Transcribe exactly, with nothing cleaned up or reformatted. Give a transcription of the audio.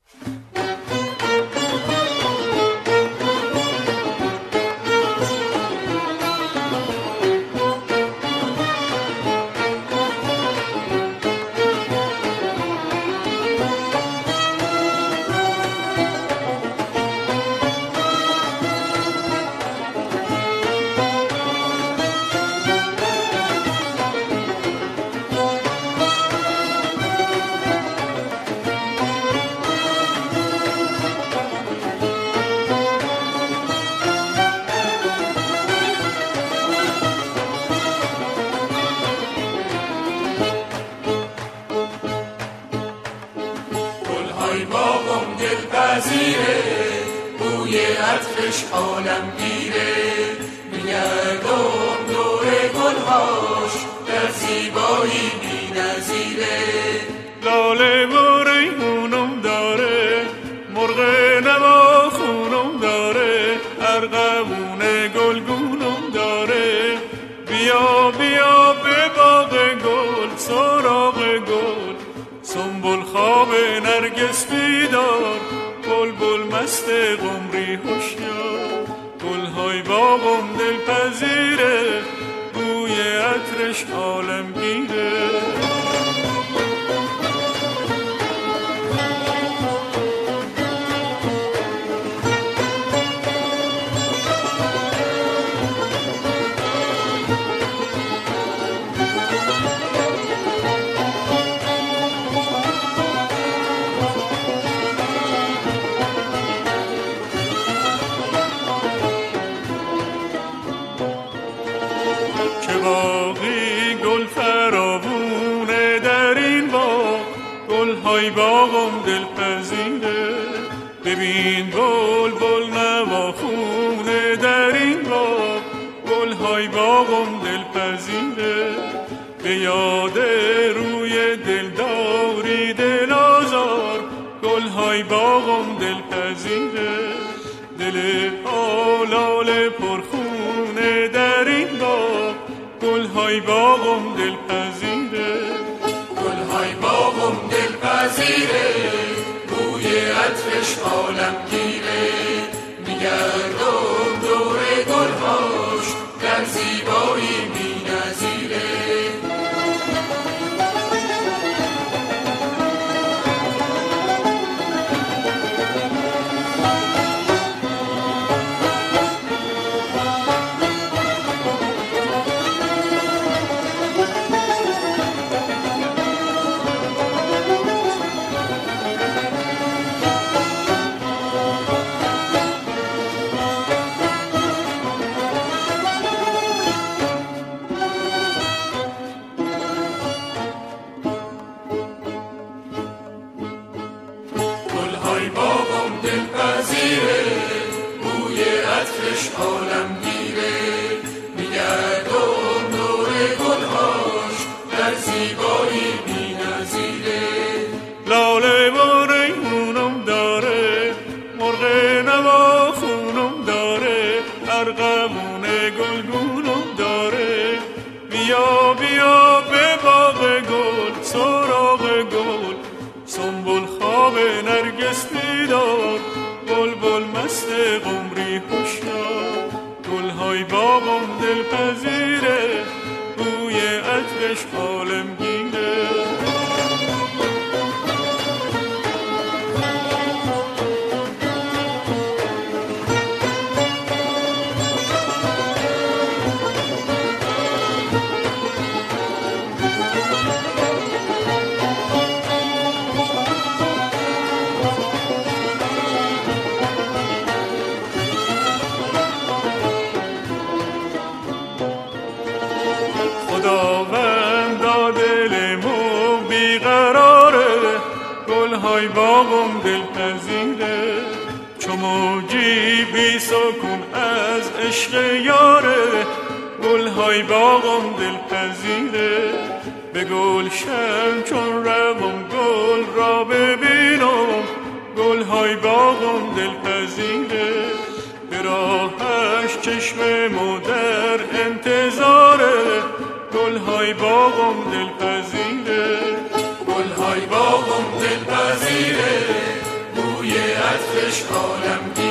دلپذیره، بوی عطرش عالم گیره، میگردم دور گلهاش در زیبایی بی نظیره. لاله و ریحونم داره، مرغ نواخونم داره، ارغوون گلگونم داره. بیا بیا به باغ گل، سراغ گل، سنبل خواب نرگس بیدار، بلبل مست قمری هوشیار. گلهای باغم دلپذیره، بوی عطرش عالمگیره. گلهای باغم دلپذیره، ببین بل بل نواخونه در این باغ. گلهای باغم دلپذیره، به یاد روی دلداری دل آزار. گلهای باغم دلپذیره، دل آلال پرخونه در این باغ. گلهای باغم دلپذیره، گلهای باغم دلپذیره، بوی عطرش عالمگیره. میگردم دور گلهاش در زیبایی بی نظیره. گلهای باغم دلپذیره، بوی عطرش عالمگیره. میگردم دور گلهاش در زیبایی بی نظیره. لاله و ریحونم داره، مرغ نواخونم داره، ارغوون گلگونم داره. بیا بیا به باغ گل، سراغ گل، سنبل خواب نرگس بیدار، بلبل مست قمری هوشیار. گلهای باغم دلپذیره، بوی عطرش عالمگیره. خداوند دلمو بیقراره، گلهای باغم دلپذیره. چو موجی بی سکون از عشق یاره، گلهای باغم دلپذیره. به گلشن چون روم گل را ببینم، گلهای باغم دلپذیره. به راهش چشم مادر انتظاره، گلهای باغم دلپذیره. گلهای باغم دلپذیره، عالم